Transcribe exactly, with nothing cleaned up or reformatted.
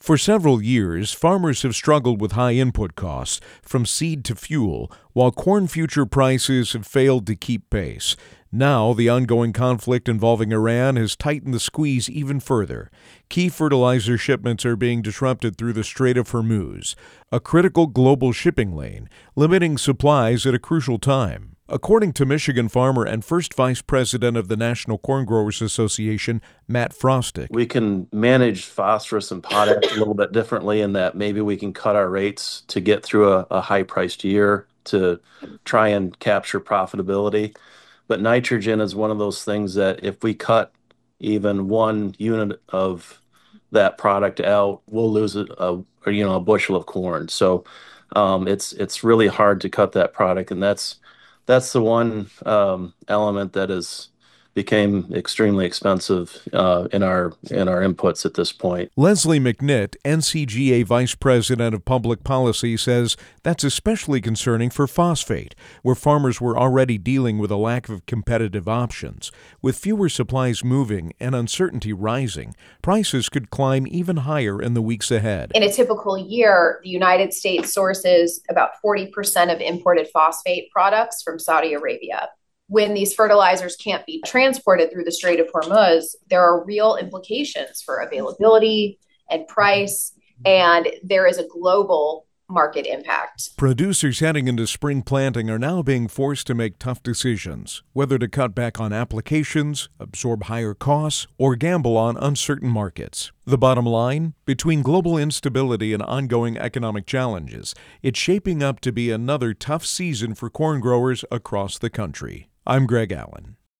For several years, farmers have struggled with high input costs, from seed to fuel, while corn future prices have failed to keep pace. Now, the ongoing conflict involving Iran has tightened the squeeze even further. Key fertilizer shipments are being disrupted through the Strait of Hormuz, a critical global shipping lane, limiting supplies at a crucial time. According to Michigan farmer and first vice president of the National Corn Growers Association, Matt Frostick, we can manage phosphorus and potash a little bit differently in that maybe we can cut our rates to get through a, a high-priced year to try and capture profitability. But nitrogen is one of those things that if we cut even one unit of that product out, we'll lose a, a you know a bushel of corn. So um, it's it's really hard to cut that product, and that's that's the one um, element that is became extremely expensive uh, in our in our inputs at this point. Leslie McNitt, N C G A Vice President of Public Policy, says that's especially concerning for phosphate, where farmers were already dealing with a lack of competitive options. With fewer supplies moving and uncertainty rising, prices could climb even higher in the weeks ahead. In a typical year, the United States sources about forty percent of imported phosphate products from Saudi Arabia. When these fertilizers can't be transported through the Strait of Hormuz, there are real implications for availability and price, and there is a global market impact. Producers heading into spring planting are now being forced to make tough decisions, whether to cut back on applications, absorb higher costs, or gamble on uncertain markets. The bottom line, between global instability and ongoing economic challenges, it's shaping up to be another tough season for corn growers across the country. I'm Greg Allen.